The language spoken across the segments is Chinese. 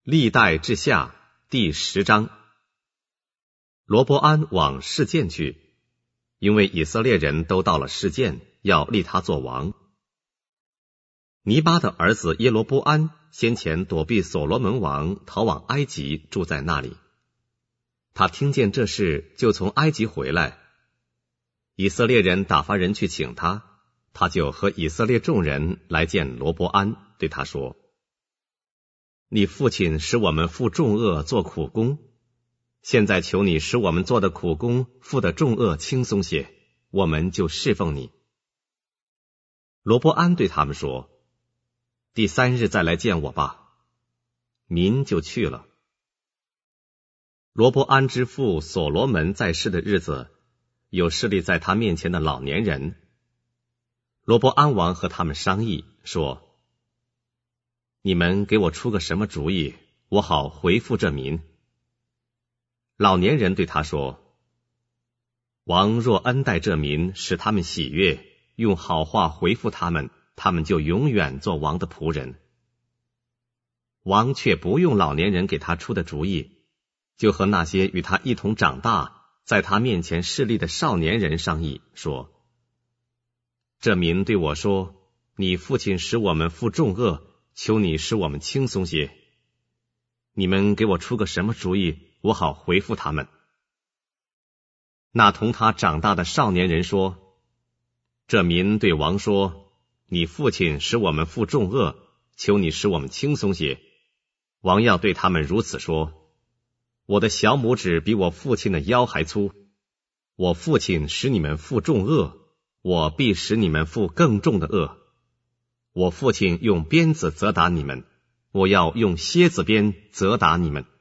历代志下第10章。罗伯安往示剑去，因为以色列人都到了示剑，要立他做王。尼巴的儿子耶罗波安先前躲避所罗门王，逃往埃及，住在那里。他听见这事，就从埃及回来。以色列人打发人去请他，他就和以色列众人来见罗伯安，对他说：你父亲使我们负重恶做苦工，现在求你使我们做的苦工负的重恶轻松些，我们就侍奉你。罗伯安对他们说：第3日再来见我吧。民就去了。罗伯安之父所罗门在世的日子，有侍立在他面前的老年人。罗伯安王和他们商议说：你们给我出个什么主意，我好回复这民。老年人对他说：王若恩待这民，使他们喜悦，用好话回复他们，他们就永远做王的仆人。王却不用老年人给他出的主意，就和那些与他一同长大，在他面前侍立的少年人商议说：这民对我说，你父亲使我们负重恶，求你使我们轻松些。你们给我出个什么主意，我好回复他们。那同他长大的少年人说：这民对王说，你父亲使我们负重恶，求你使我们轻松些。王要对他们如此说：我的小拇指比我父亲的腰还粗，我父亲使你们负重恶，我必使你们负更重的恶。我父亲用鞭子责打你们，我要用蝎子鞭责打你们。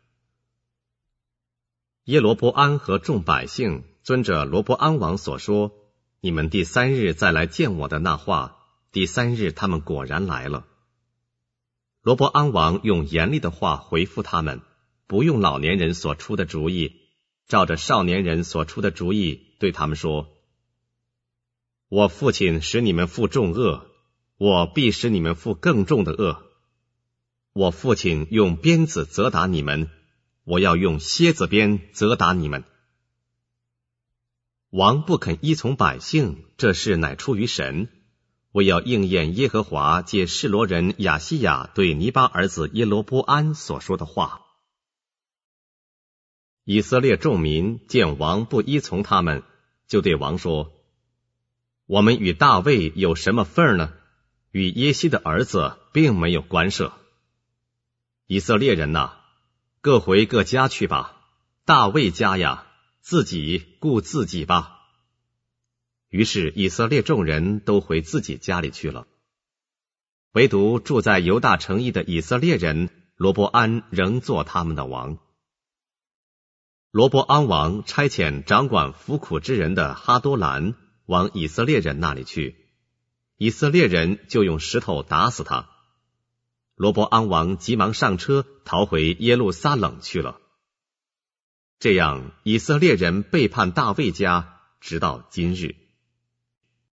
耶罗波安和众百姓遵着罗伯安王所说，你们第3日再来见我的那话，第3日他们果然来了。罗伯安王用严厉的话回复他们，不用老年人所出的主意，照着少年人所出的主意对他们说：我父亲使你们负重恶，我必使你们负更重的恶。我父亲用鞭子责打你们，我要用蝎子鞭责打你们。王不肯依从百姓，这事乃出于神，为要应验耶和华借示罗人亚西亚对尼巴儿子耶罗波安所说的话。以色列众民见王不依从他们，就对王说：我们与大卫有什么份呢？与耶西的儿子并没有关涉。以色列人哪，各回各家去吧，大卫家呀，自己顾自己吧。于是以色列众人都回自己家里去了，唯独住在犹大城邑的以色列人罗伯安仍做他们的王。罗伯安王差遣掌管服苦之人的哈多兰往以色列人那里去，以色列人就用石头打死他。罗伯安王急忙上车，逃回耶路撒冷去了。这样以色列人背叛大卫家，直到今日。